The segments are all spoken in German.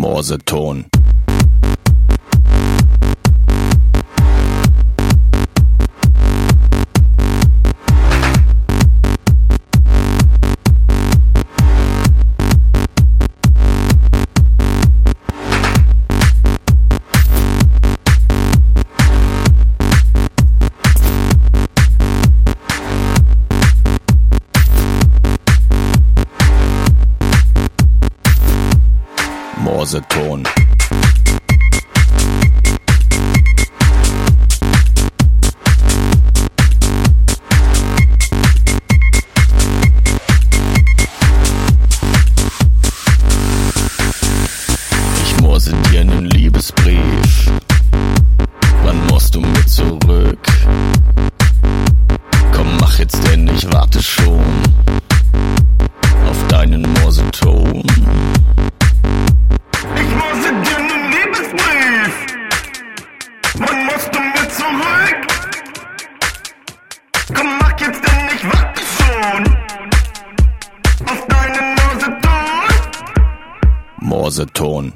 Morseton. Morseton. Ich morse dir nen Liebesbrief. Wann musst du mit zurück? Komm, mach jetzt denn, ich warte schon auf deinen Morseton. Wann musst du mit zurück? Komm, mach jetzt denn, ich warte schon auf deinen Morseton. Morseton.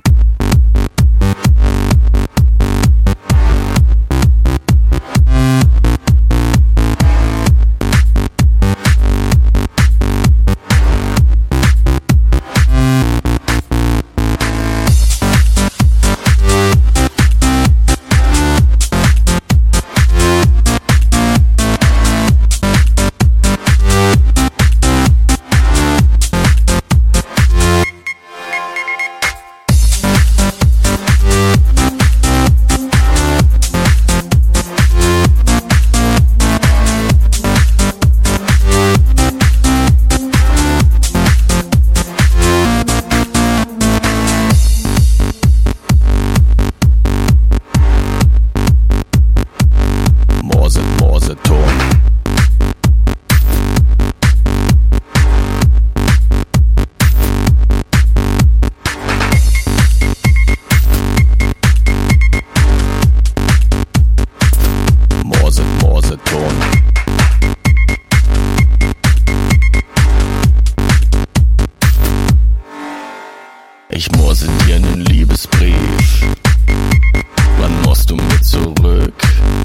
Ich morse dir nen Liebesbrief. Wann musst du mit zurück?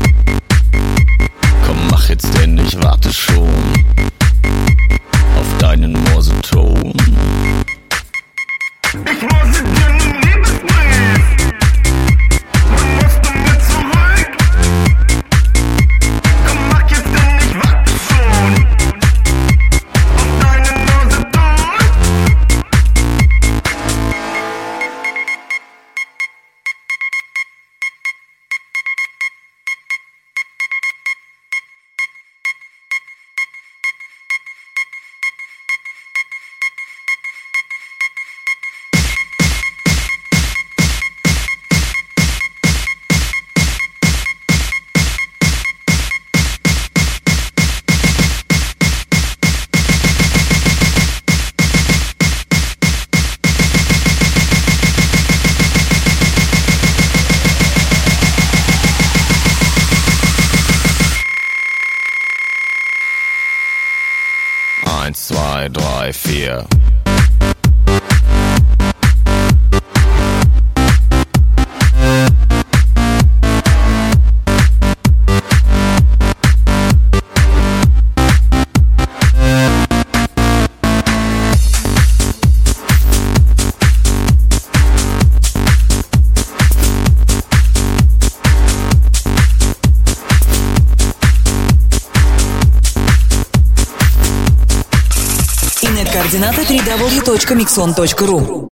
Komm, mach jetzt denn, ich warte schon auf deinen Morseton. Ich morse dir nen Liebesbrief. Wann musst du mit zurück? Komm, mach jetzt denn, ich warte schon auf deinen Morseton. Eins, zwei, drei, vier. Координаты www.mixon.ru